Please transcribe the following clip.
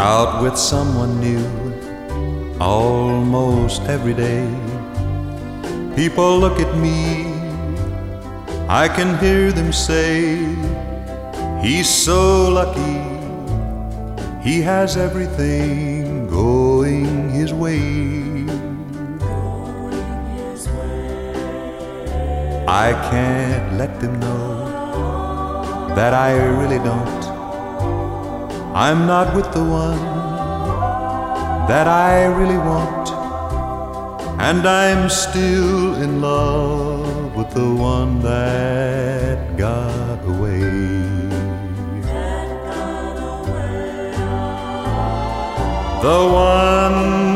out with someone new almost every day. People look at me, I can hear them say, he's so lucky, he has everything going his way. I can't let them know that I really don't. I'm not with the one that I really want, and I'm still in love with the one that got away. The one